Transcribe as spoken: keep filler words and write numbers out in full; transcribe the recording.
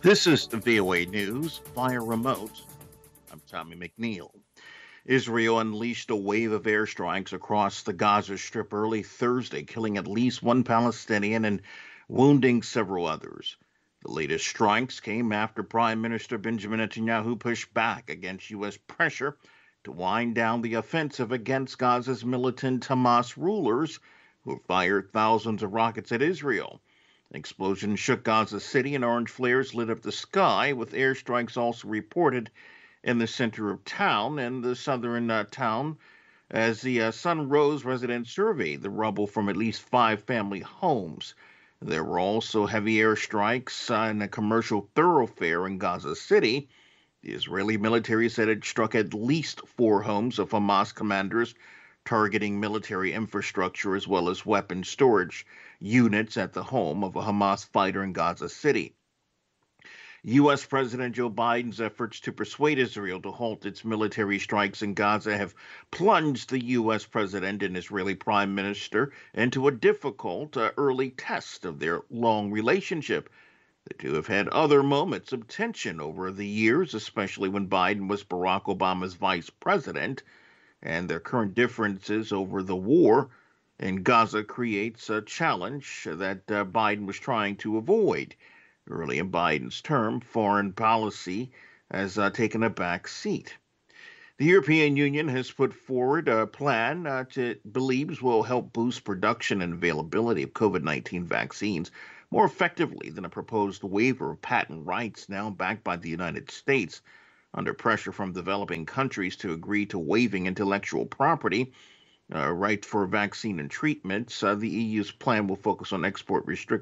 This is V O A News via remote. I'm Tommy McNeil. Israel unleashed a wave of airstrikes across the Gaza Strip early Thursday, killing at least one Palestinian and wounding several others. The latest strikes came after Prime Minister Benjamin Netanyahu pushed back against U S pressure to wind down the offensive against Gaza's militant Hamas rulers who fired thousands of rockets at Israel. An explosion shook Gaza City and orange flares lit up the sky, with airstrikes also reported in the center of town and the southern uh, town as the uh, sun rose. Residents surveyed the rubble from at least five family homes. There were also heavy airstrikes uh, in a commercial thoroughfare in Gaza City. The Israeli military said it struck at least four homes of Hamas commanders, targeting military infrastructure as well as weapon storage units at the home of a Hamas fighter in Gaza City. U S. President Joe Biden's efforts to persuade Israel to halt its military strikes in Gaza have plunged the U S president and Israeli prime minister into a difficult uh, early test of their long relationship. The two have had other moments of tension over the years, especially when Biden was Barack Obama's vice president, and their current differences over the war in Gaza creates a challenge that uh, Biden was trying to avoid. Early in Biden's term, foreign policy has uh, taken a back seat. The European Union has put forward a plan uh, to it believes will help boost production and availability of COVID nineteen vaccines more effectively than a proposed waiver of patent rights now backed by the United States. Under pressure from developing countries to agree to waiving intellectual property uh, right for vaccine and treatments, uh, the E U's plan will focus on export restrictions